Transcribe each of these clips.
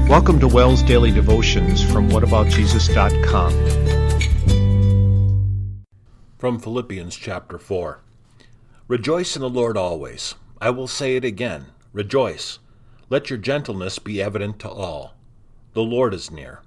Welcome to WELL's Daily Devotions from whataboutjesus.com. From Philippians chapter 4. Rejoice in the Lord always. I will say it again, rejoice. Let your gentleness be evident to all. The Lord is near.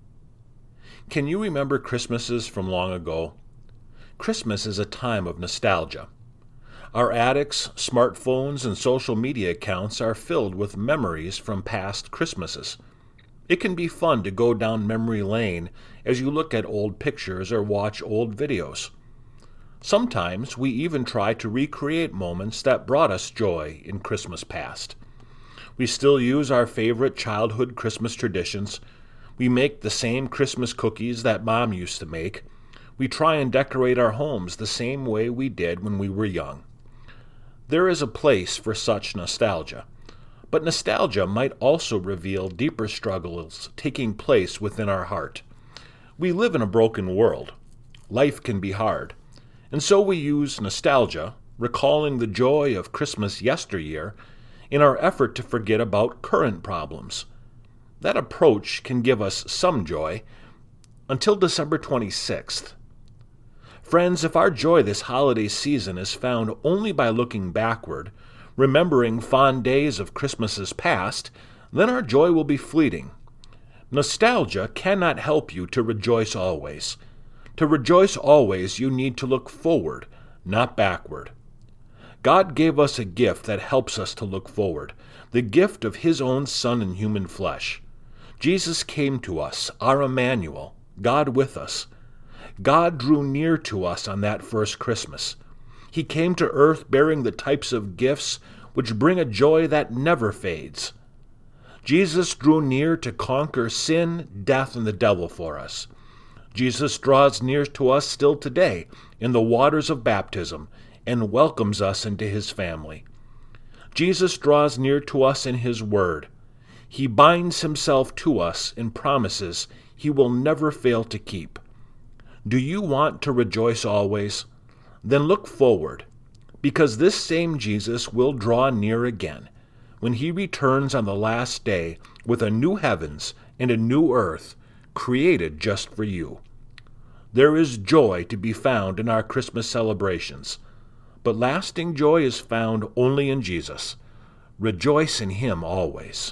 Can you remember Christmases from long ago? Christmas is a time of nostalgia. Our attics, smartphones, and social media accounts are filled with memories from past Christmases. It can be fun to go down memory lane as you look at old pictures or watch old videos. Sometimes we even try to recreate moments that brought us joy in Christmas past. We still use our favorite childhood Christmas traditions. We make the same Christmas cookies that Mom used to make. We try and decorate our homes the same way we did when we were young. There is a place for such nostalgia. But nostalgia might also reveal deeper struggles taking place within our heart. We live in a broken world. Life can be hard. And so we use nostalgia, recalling the joy of Christmas yesteryear, in our effort to forget about current problems. That approach can give us some joy until December 26th. Friends, if our joy this holiday season is found only by looking backward, remembering fond days of Christmases past, then our joy will be fleeting. Nostalgia cannot help you to rejoice always. To rejoice always, you need to look forward, not backward. God gave us a gift that helps us to look forward, the gift of His own Son in human flesh. Jesus came to us, our Emmanuel, God with us. God drew near to us on that first Christmas. He came to earth bearing the types of gifts which bring a joy that never fades. Jesus drew near to conquer sin, death, and the devil for us. Jesus draws near to us still today in the waters of baptism and welcomes us into His family. Jesus draws near to us in His Word. He binds Himself to us in promises He will never fail to keep. Do you want to rejoice always? Then look forward, because this same Jesus will draw near again, when He returns on the last day with a new heavens and a new earth created just for you. There is joy to be found in our Christmas celebrations, but lasting joy is found only in Jesus. Rejoice in Him always.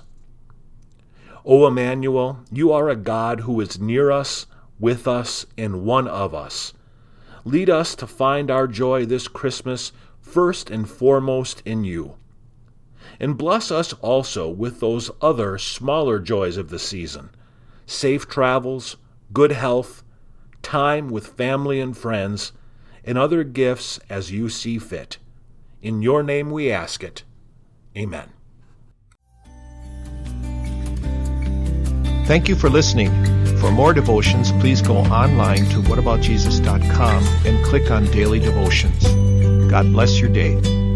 O Emmanuel, you are a God who is near us, with us, and one of us. Lead us to find our joy this Christmas first and foremost in you. And bless us also with those other smaller joys of the season: safe travels, good health, time with family and friends, and other gifts as you see fit. In your name we ask it. Amen. Thank you for listening. For more devotions, please go online to whataboutjesus.com and click on Daily Devotions. God bless your day.